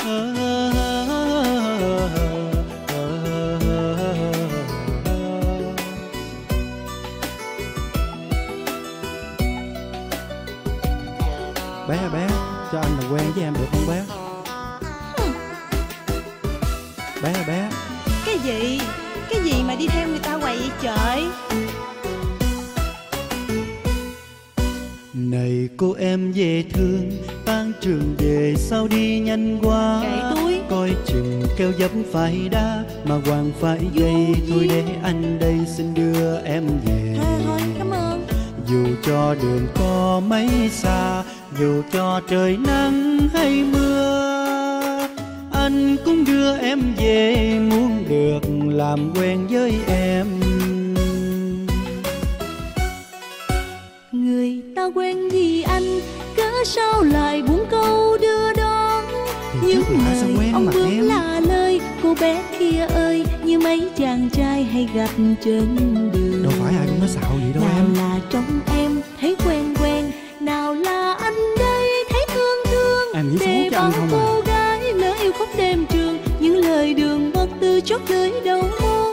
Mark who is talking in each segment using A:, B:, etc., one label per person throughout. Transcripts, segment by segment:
A: Bé, cho anh làm quen với em được không bé? Bé.
B: Cái gì mà đi theo người ta hoài vậy trời?
A: Này cô em dễ thương, tan trường về sao đi nhanh quá.
B: Kệ tôi.
A: Coi chừng keo dấp phải đá, mà hoàng phải dây. Thôi để anh đây xin đưa em về.
B: Thôi, cảm ơn.
A: Dù cho đường có mấy xa, dù cho trời nắng hay mưa, anh cũng đưa em về, muốn được làm quen với em.
B: Người ta quen vì anh, cớ sao lại buông câu đưa đón. Những lời ông bướm là lời, cô bé kia ơi, như mấy chàng trai hay gặp trên đường.
A: Đâu phải ai cũng nói xạo vậy đâu
B: nào
A: em.
B: Nào là trong em thấy quen quen, nào là anh đây thấy thương thương.
A: Em nghĩ xấu
B: để
A: cho anh
B: bao
A: không
B: cô gái lỡ yêu khóc đêm trường, những lời đường mất từ chót lưỡi đầu môi.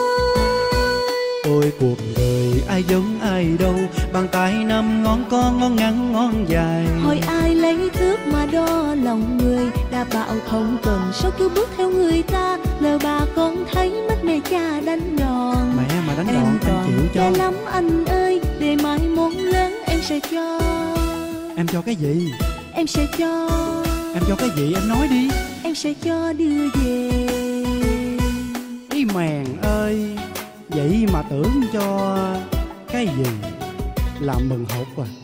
A: Ôi cuộc đời ai giống ai đâu, bàn tay năm ngón con ngón ngắn ngón dài.
B: Hỏi ai lấy thước mà đo lòng người, đã bảo không cần sao cứ bước theo người ta. Lời bà con thấy mất mẹ cha đánh đòn.
A: Mẹ mà đánh đòn anh chịu cho.
B: Em lắm anh ơi, để mai món lớn em sẽ cho.
A: Em cho cái gì?
B: Em sẽ cho.
A: Em cho cái gì em nói đi.
B: Em sẽ cho đưa về.
A: Ý mèn ơi, vậy mà tưởng cho cái gì, làm mừng hột à.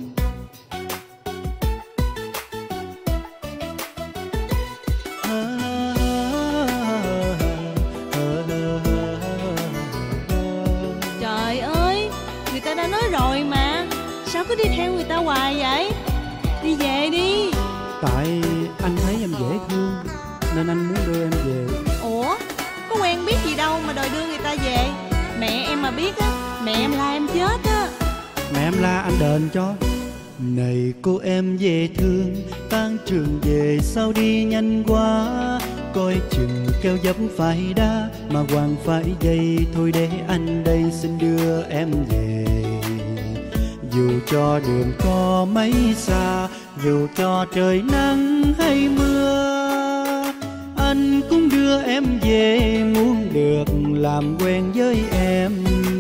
B: Trời ơi, người ta đã nói rồi mà, sao cứ đi theo người ta hoài vậy? Đi về đi.
A: Tại anh thấy em dễ thương nên anh muốn đưa em về.
B: Ủa, có quen biết gì đâu mà đòi đưa người ta về. Mẹ em mà biết á, mẹ em la em chết á.
A: Mẹ em la anh đền cho. Này cô em dễ thương, tan trường về sao đi nhanh quá. Coi chừng keo dấp phải đá, mà hoàng phải dây. Thôi để anh đây xin đưa em về. Dù cho đường có mấy xa, dù cho trời nắng hay mưa, anh cũng đưa em về, muốn được làm quen với em.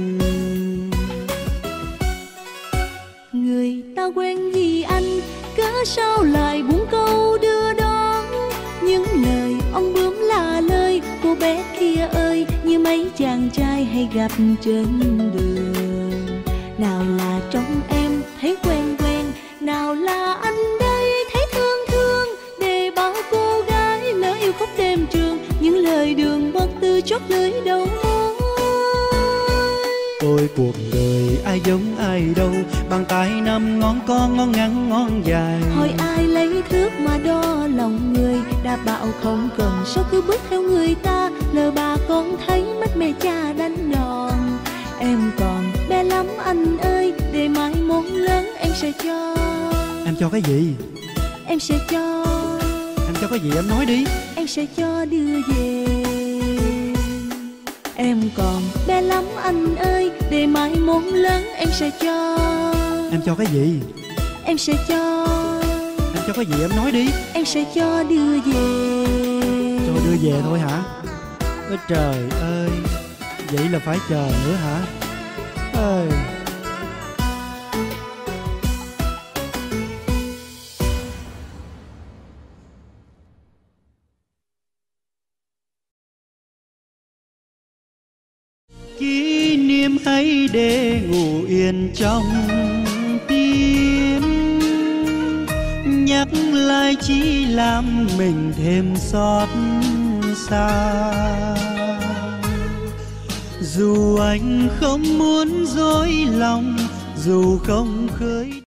B: Người ta quen vì anh, cớ sao lại buông câu đưa đón. Những lời ông bướm là lời, cô bé kia ơi, như mấy chàng trai hay gặp trên đường. Nào là trong em thấy quen quen, nào là anh đây thấy thương thương. Để bao cô gái lỡ yêu khóc đêm trường, những lời đường mất từ chót lưỡi đầu môi.
A: Ôi cuộc đời ai giống ai đâu, bàn tay năm ngón con ngón ngắn ngón dài.
B: Hỏi ai lấy thước mà đo lòng người, đã bảo không cần sao cứ bước theo người ta. Lời bà con thấy mất mẹ cha đánh đòn. Em còn bé lắm anh ơi, để mai món lớn em sẽ cho.
A: Em cho cái gì?
B: Em sẽ cho.
A: Em cho cái gì em nói đi.
B: Em sẽ cho đưa về. Em còn bé lắm anh ơi, để mai món lớn em sẽ cho.
A: Em cho cái gì?
B: Em sẽ cho.
A: Em cho cái gì em nói đi.
B: Em sẽ cho đưa về.
A: Cho đưa về thôi hả? Ôi trời ơi, vậy là phải chờ nữa hả? Ơi. Kỷ niệm hãy để ngủ yên trong tim, nhắc lại chỉ làm mình thêm xót xa. Dù anh không muốn dối lòng, dù không khơi